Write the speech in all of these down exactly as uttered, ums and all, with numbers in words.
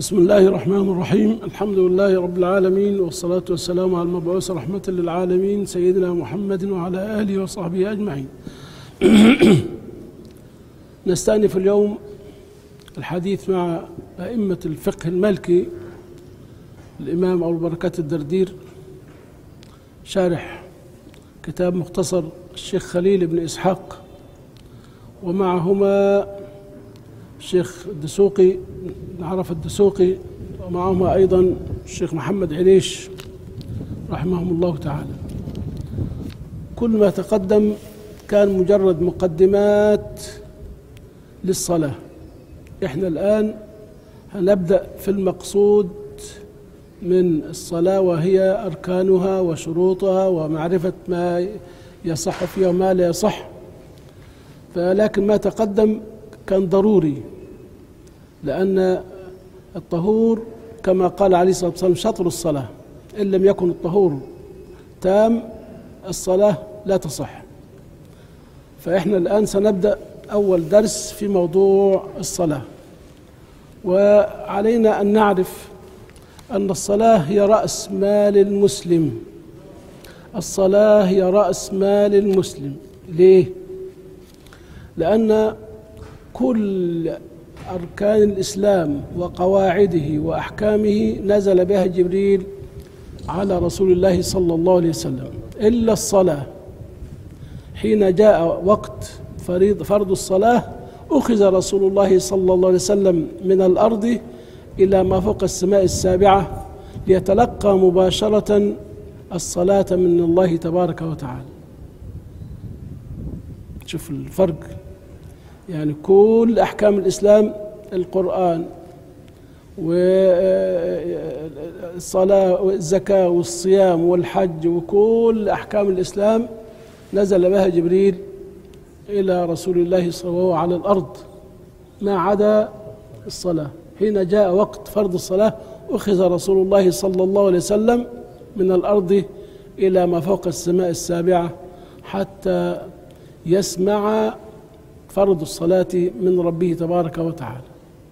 بسم الله الرحمن الرحيم. الحمد لله رب العالمين، والصلاة والسلام على المبعوث رحمة للعالمين سيدنا محمد وعلى آله وصحبه أجمعين. نستأنف اليوم الحديث مع أئمة الفقه المالكي الإمام أبو البركات الدردير شارح كتاب مختصر الشيخ خليل بن إسحاق، ومعهما الشيخ الدسوقي عرف الدسوقي، ومعهما أيضا الشيخ محمد عليش رحمهم الله تعالى. كل ما تقدم كان مجرد مقدمات للصلاة. احنا الآن هنبدأ في المقصود من الصلاة، وهي أركانها وشروطها ومعرفة ما يصح فيها وما لا يصح. فلكن ما تقدم كان ضروري، لأن الطهور كما قال عليه الصلاة والسلام شطر الصلاة، إن لم يكن الطهور تام الصلاة لا تصح. فإحنا الآن سنبدأ أول درس في موضوع الصلاة، وعلينا أن نعرف أن الصلاة هي رأس مال المسلم. الصلاة هي رأس مال المسلم. ليه؟ لأن كل أركان الإسلام وقواعده وأحكامه نزل بها جبريل على رسول الله صلى الله عليه وسلم، إلا الصلاة. حين جاء وقت فريض فرض الصلاة أخذ رسول الله صلى الله عليه وسلم من الأرض إلى ما فوق السماء السابعة ليتلقى مباشرة الصلاة من الله تبارك وتعالى. شوف الفرق، يعني كل أحكام الإسلام، القرآن والصلاة والزكاة والصيام والحج وكل أحكام الإسلام نزل بها جبريل إلى رسول الله صلى الله عليه وسلم على الأرض، ما عدا الصلاة. حين جاء وقت فرض الصلاة أخذ رسول الله صلى الله عليه وسلم من الأرض إلى ما فوق السماء السابعة حتى يسمع فرض الصلاة من ربه تبارك وتعالى.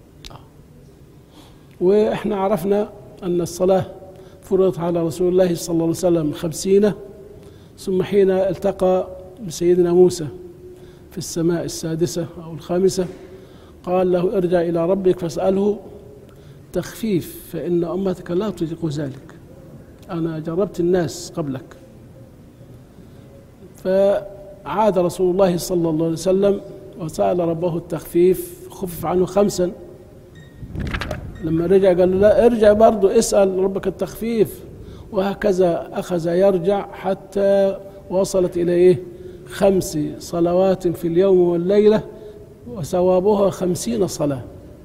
وإحنا عرفنا أن الصلاة فرضت على رسول الله صلى الله عليه وسلم خمسين، ثم حين التقى بسيدنا موسى في السماء السادسة أو الخامسة قال له ارجع إلى ربك فاسأله تخفيف فإن أمتك لا تطيق ذلك، أنا جربت الناس قبلك. فعاد رسول الله صلى الله عليه وسلم وسأل ربه التخفيف، خفف عنه خمسا. لما رجع قال له لا ارجع برضه اسأل ربك التخفيف، وهكذا أخذ يرجع حتى وصلت إلى إيه؟ خمس صلوات في اليوم والليلة وثوابها خمسين صلاة.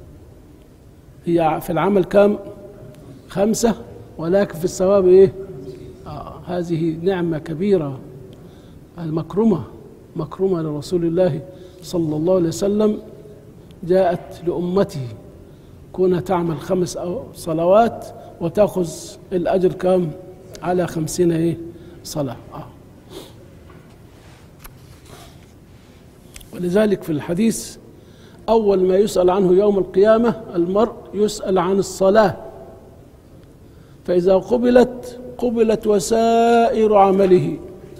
هي في العمل كم؟ خمسة، ولكن في الثواب إيه؟ آه هذه نعمة كبيرة المكرمة مكرمة لرسول الله صلى الله عليه وسلم، جاءت لأمته كونها تعمل خمس صلوات وتأخذ الأجر كم؟ على خمسين إيه؟ صلاة. آه. ولذلك في الحديث أول ما يسأل عنه يوم القيامة المرء يسأل عن الصلاة، فإذا قبلت قبلت وسائر عمله،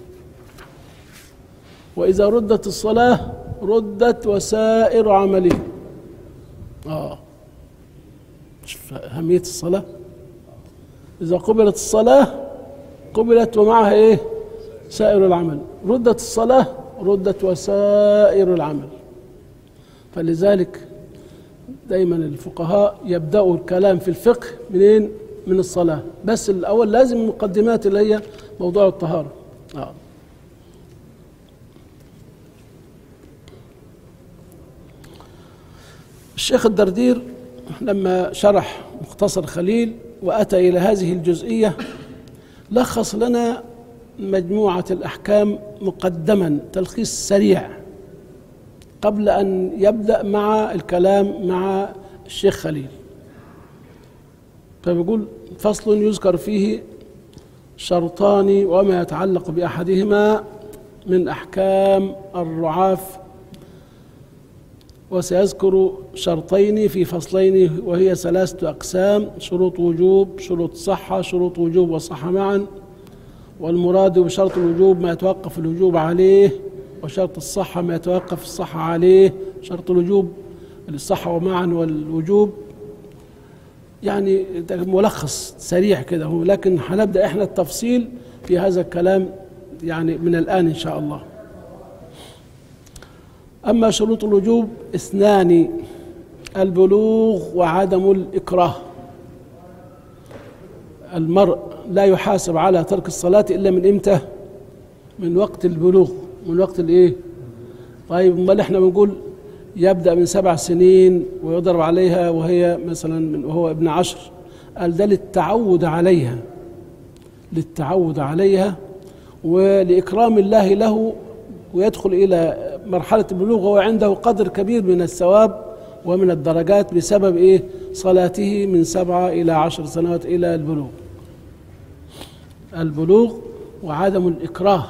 وإذا ردت الصلاة ردت وسائر عمله. آه شوف أهمية الصلاة. إذا قبلت الصلاة قبلت ومعها إيه؟ سائر العمل. ردت الصلاة ردت وسائر العمل. فلذلك دايما الفقهاء يبدأوا الكلام في الفقه منين؟ من الصلاة. بس الأول لازم مقدمات اللي هي موضوع الطهارة. آه. الشيخ الدردير لما شرح مختصر خليل وأتى إلى هذه الجزئية لخص لنا مجموعة الأحكام مقدما تلخيص سريع قبل أن يبدأ مع الكلام مع الشيخ خليل. فبيقول فصل يذكر فيه شرطان وما يتعلق بأحدهما من أحكام الرعاف وسيذكر شرطين في فصلين وهي ثلاثة أقسام: شروط وجوب، شروط صحة، شروط وجوب وصحة معا. والمراد بشرط الوجوب ما يتوقف الوجوب عليه، وشرط الصحة ما يتوقف الصحة عليه. شرط الوجوب الصحة ومعا والوجوب، يعني ملخص سريع كده، لكن هنبدأ احنا التفصيل في هذا الكلام يعني من الآن إن شاء الله. أما شروط الوجوب اثنان: البلوغ وعدم الإكراه. المرء لا يحاسب على ترك الصلاة إلا من إمتى؟ من وقت البلوغ، من وقت الإيه؟ طيب امال احنا بنقول يبدأ من سبع سنين ويضرب عليها وهي مثلا وهو ابن عشر. قال ده للتعود عليها، للتعود عليها ولإكرام الله له، ويدخل إلى مرحلة البلوغ وهو عنده قدر كبير من الثواب ومن الدرجات بسبب إيه؟ صلاته من سبعة إلى عشر سنوات إلى البلوغ. البلوغ وعدم الإكراه.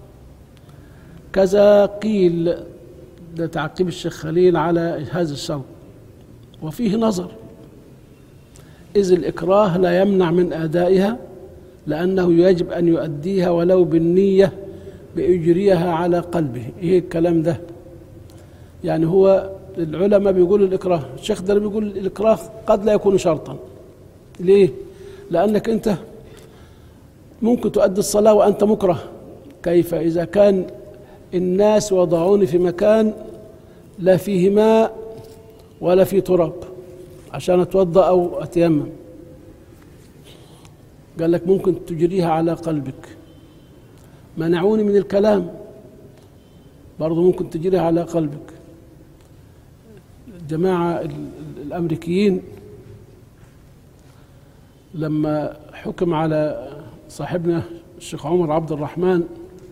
كذا قيل، ده تعقيب الشيخ خليل على هذا الشرط، وفيه نظر، إذ الإكراه لا يمنع من أدائها، لأنه يجب أن يؤديها ولو بالنية بإجريها على قلبه. إيه الكلام ده؟ يعني هو العلماء بيقولوا الإكراه، الشيخ ده بيقول الإكراه قد لا يكون شرطا. ليه؟ لأنك أنت ممكن تؤدي الصلاة وأنت مكره. كيف إذا كان الناس وضعوني في مكان لا فيه ماء ولا فيه تراب عشان أتوضأ أو أتيمم؟ قال لك ممكن تجريها على قلبك. منعوني من الكلام، برضو ممكن تجريها على قلبك. الجماعة الأمريكيين لما حكم على صاحبنا الشيخ عمر عبد الرحمن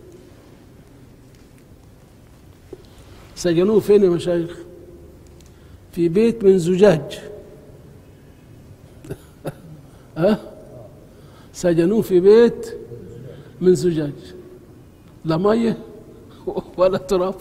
سجنوه فين يا مشايخ؟ في بيت من زجاج. ها؟ سجنوه في بيت من زجاج، لا ميه ولا تراب.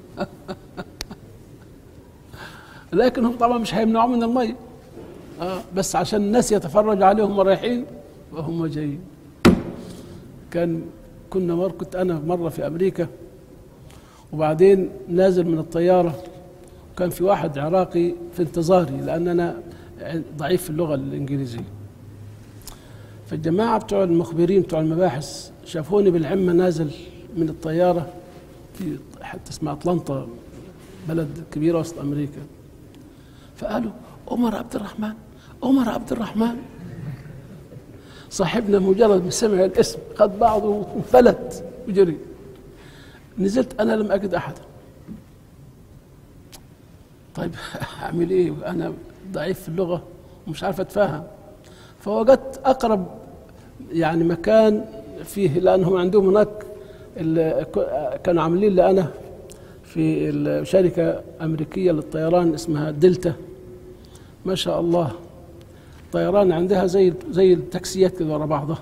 لكن هم طبعا مش هيمنعوا من الميه، آه بس عشان الناس يتفرج عليهم رايحين وهم جايين. كان كنا مر كنت انا مره في امريكا، وبعدين نازل من الطياره، كان في واحد عراقي في انتظاري لان انا ضعيف في اللغه الانجليزيه. فالجماعه بتوع المخبرين بتوع المباحث شافوني بالعمه نازل من الطياره في حتى اسمها اطلانتا، بلد كبيره وسط امريكا، فقالوا عمر عبد الرحمن، عمر عبد الرحمن. صاحبنا مجرد ما سمع الاسم خد بعضه وانفلت وجري. نزلت انا لم اجد احدا. طيب اعمل ايه؟ انا ضعيف في اللغه ومش عارف اتفاهم. فوجدت اقرب يعني مكان فيه، لانهم عندهم هناك كانوا عاملين لي انا في شركه امريكيه للطيران اسمها دلتا، ما شاء الله طيران عندها زي زي التاكسيات كده ورا بعضها.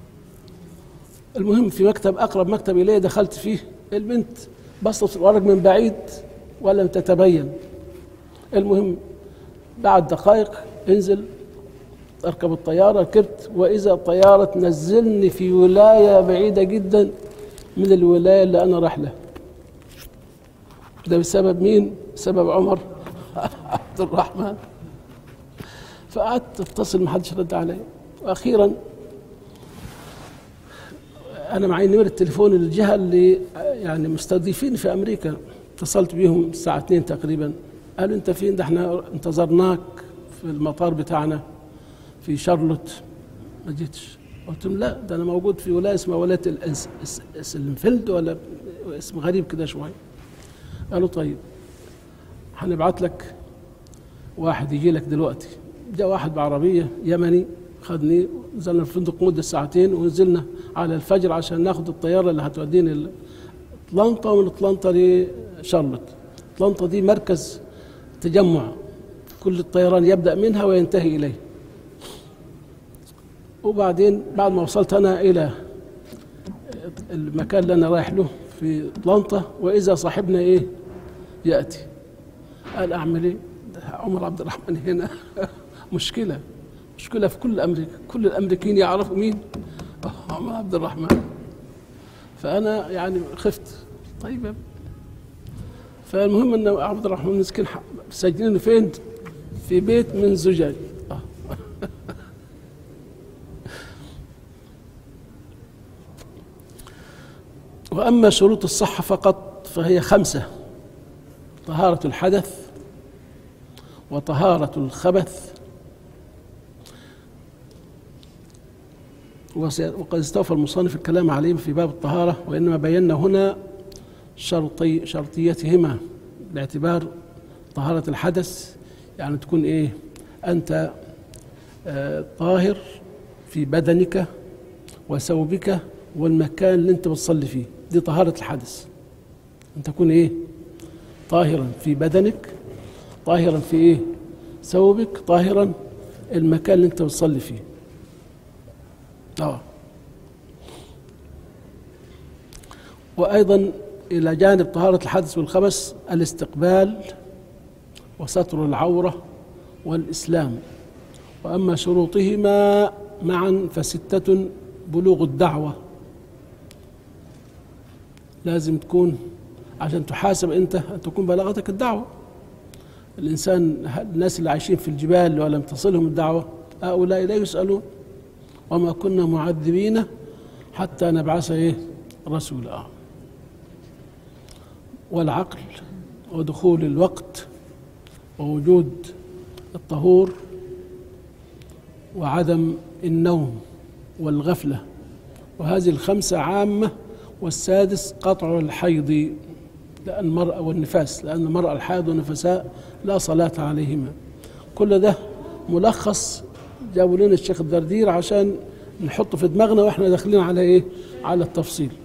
المهم في مكتب اقرب مكتب الي دخلت فيه، البنت بصت الورق من بعيد ولم تتبين. المهم بعد دقائق انزل اركب الطياره، ركبت، واذا الطياره تنزلني في ولايه بعيده جدا من الولايه اللي انا رايح لها. ده بسبب مين؟ بسبب عمر عبد الرحمن. فقعدت اتصل ما حدش رد علي، واخيرا انا معي نمره تليفون الجهه اللي يعني مستضيفين في امريكا، اتصلت بيهم الساعه اتنين تقريبا، قالوا انت فين؟ ده احنا انتظرناك في المطار بتاعنا في شارلوت ما جيتش. قلت لهم لا، ده انا موجود في ولايه اسمها ولايه السلمفيلد ولا اسم غريب كده شويه. قالوا طيب هنبعت لك واحد يجي لك دلوقتي. جاء واحد بعربيه يمني خدني، نزلنا في الفندق مده ساعتين، ونزلنا على الفجر عشان ناخد الطياره اللي هتوديني اطلانتا، ومن اطلانتا لشارلوت. اطلانتا دي مركز تجمع، كل الطيران يبدا منها وينتهي اليه. وبعدين بعد ما وصلت انا الى المكان اللي انا رايح له في اطلانتا، واذا صاحبنا ايه ياتي. قال أعمل إيه؟ عمر عبد الرحمن هنا مشكلة مشكلة في كل أمريكا، كل الأمريكيين يعرفوا مين؟ عمر عبد الرحمن. فأنا يعني خفت. طيب، فالمهم أن عبد الرحمن مسكين سجنينه فين؟ في بيت من زجاج. وأما شروط الصحة فقط فهي خمسة: طهارة الحدث، وطهارة الخبث، وقد استوفى المصنف الكلام عليهم في باب الطهارة، وإنما بينا هنا شرطي شرطيتهما باعتبار طهارة الحدث، يعني تكون إيه؟ أنت آه طاهر في بدنك وثوبك والمكان اللي أنت بتصلي فيه، دي طهارة الحدث. أن تكون إيه؟ طاهرا في بدنك، طاهرا في إيه؟ ثوبك، طاهرا المكان اللي أنت بتصلي فيه. آه. وأيضا إلى جانب طهارة الحدث والخبث الاستقبال وستر العورة والإسلام. وأما شروطهما معا فستة: بلوغ الدعوة، لازم تكون عشان تحاسب أنت أن تكون بلغتك الدعوة. الإنسان الناس اللي عايشين في الجبال ولم تصلهم الدعوة هؤلاء لا يسألون، وما كنا معذبين حتى نبعث إيه؟ رسولا. والعقل ودخول الوقت ووجود الطهور وعدم النوم والغفلة، وهذه الخمسة عامة. والسادس قطع الحيض لأن المرأة والنفاس، لأن المرأة الحائض والنفساء لا صلاة عليهما. كل ده ملخص جابوا لنا الشيخ الدردير عشان نحطه في دماغنا واحنا داخلين على ايه؟ على التفصيل.